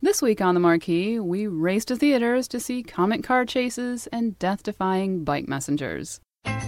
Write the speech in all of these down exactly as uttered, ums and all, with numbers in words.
This week on The Marquee, we race to theaters to see comic car chases and death-defying bike messengers.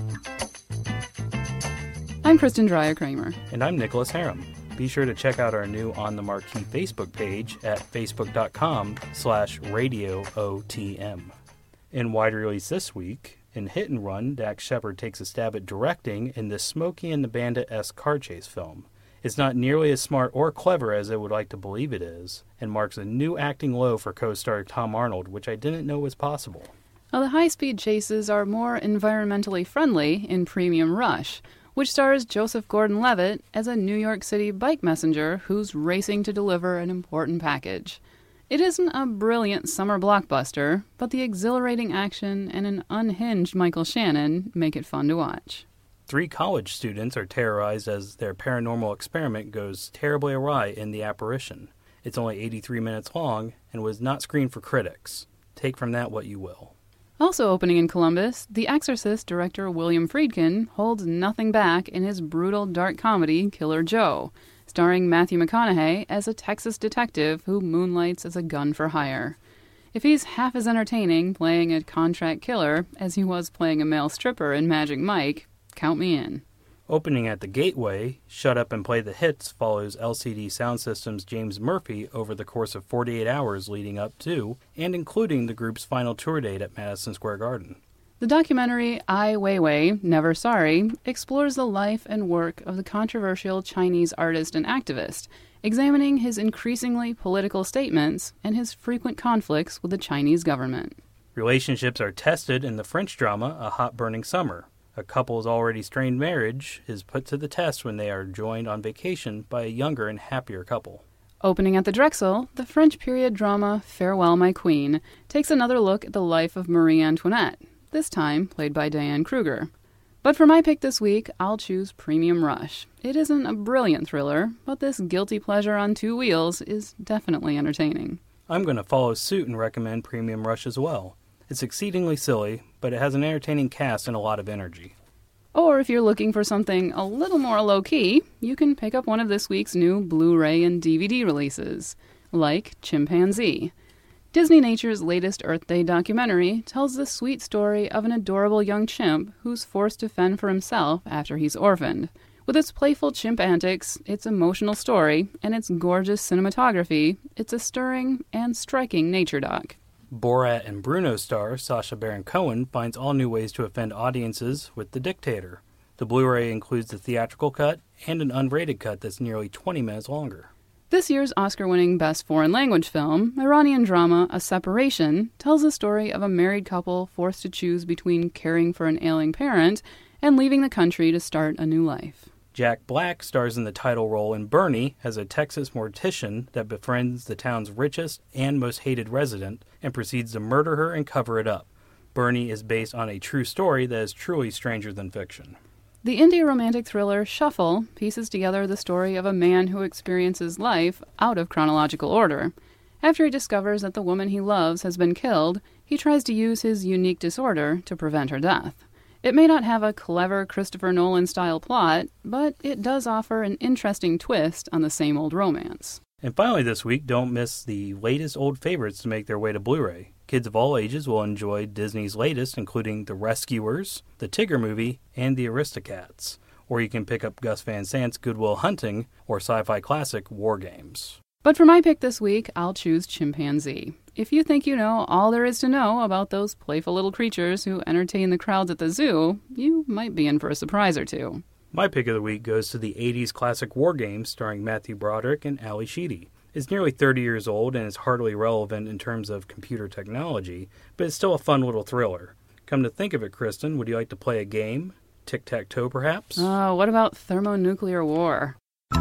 I'm Kristen Dreyer-Kramer. And I'm Nicholas Harum. Be sure to check out our new On The Marquee Facebook page at facebook.com slash radio OTM. In wide release this week, in Hit and Run, Dax Shepard takes a stab at directing in this Smokey and the Bandit-esque car chase film. It's not nearly as smart or clever as I would like to believe it is, and marks a new acting low for co-star Tom Arnold, which I didn't know was possible. Well, the high-speed chases are more environmentally friendly in Premium Rush, which stars Joseph Gordon-Levitt as a New York City bike messenger who's racing to deliver an important package. It isn't a brilliant summer blockbuster, but the exhilarating action and an unhinged Michael Shannon make it fun to watch. Three college students are terrorized as their paranormal experiment goes terribly awry in The Apparition. It's only eighty-three minutes long and was not screened for critics. Take from that what you will. Also opening in Columbus, The Exorcist director William Friedkin holds nothing back in his brutal dark comedy Killer Joe, starring Matthew McConaughey as a Texas detective who moonlights as a gun for hire. If he's half as entertaining playing a contract killer as he was playing a male stripper in Magic Mike, count me in. Opening at the Gateway, Shut Up and Play the Hits follows L C D Sound System's James Murphy over the course of forty-eight hours leading up to and including the group's final tour date at Madison Square Garden. The documentary Ai Weiwei, Never Sorry explores the life and work of the controversial Chinese artist and activist, examining his increasingly political statements and his frequent conflicts with the Chinese government. Relationships are tested in the French drama A Hot Burning Summer. A couple's already strained marriage is put to the test when they are joined on vacation by a younger and happier couple. Opening at the Drexel, the French period drama Farewell, My Queen takes another look at the life of Marie Antoinette, this time played by Diane Kruger. But for my pick this week, I'll choose Premium Rush. It isn't a brilliant thriller, but this guilty pleasure on two wheels is definitely entertaining. I'm going to follow suit and recommend Premium Rush as well. It's exceedingly silly, but it has an entertaining cast and a lot of energy. Or if you're looking for something a little more low-key, you can pick up one of this week's new Blu-ray and D V D releases, like Chimpanzee. Disney Nature's latest Earth Day documentary tells the sweet story of an adorable young chimp who's forced to fend for himself after he's orphaned. With its playful chimp antics, its emotional story, and its gorgeous cinematography, it's a stirring and striking nature doc. Borat and Bruno star Sacha Baron Cohen finds all new ways to offend audiences with The Dictator. The Blu-ray includes the theatrical cut and an unrated cut that's nearly twenty minutes longer. This year's Oscar-winning Best Foreign Language film, Iranian drama A Separation, tells the story of a married couple forced to choose between caring for an ailing parent and leaving the country to start a new life. Jack Black stars in the title role in Bernie as a Texas mortician that befriends the town's richest and most hated resident and proceeds to murder her and cover it up. Bernie is based on a true story that is truly stranger than fiction. The indie romantic thriller Shuffle pieces together the story of a man who experiences life out of chronological order. After he discovers that the woman he loves has been killed, he tries to use his unique disorder to prevent her death. It may not have a clever Christopher Nolan-style plot, but it does offer an interesting twist on the same old romance. And finally this week, don't miss the latest old favorites to make their way to Blu-ray. Kids of all ages will enjoy Disney's latest, including The Rescuers, The Tigger Movie, and The Aristocats. Or you can pick up Gus Van Sant's Good Will Hunting or sci-fi classic War Games. But for my pick this week, I'll choose Chimpanzee. If you think you know all there is to know about those playful little creatures who entertain the crowds at the zoo, you might be in for a surprise or two. My pick of the week goes to the eighties classic War Games starring Matthew Broderick and Ali Sheedy. It's nearly thirty years old and is hardly relevant in terms of computer technology, but it's still a fun little thriller. Come to think of it, Kristen, would you like to play a game? Tic-tac-toe, perhaps? Oh, uh, what about thermonuclear war?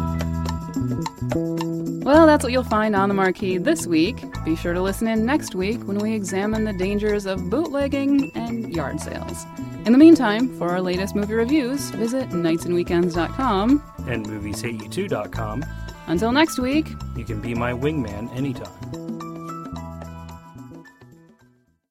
Well, that's what you'll find on The Marquee this week. Be sure to listen in next week when we examine the dangers of bootlegging and yard sales. In the meantime, for our latest movie reviews, visit nights and weekends dot com and movies hate you too dot com. Until next week, you can be my wingman anytime.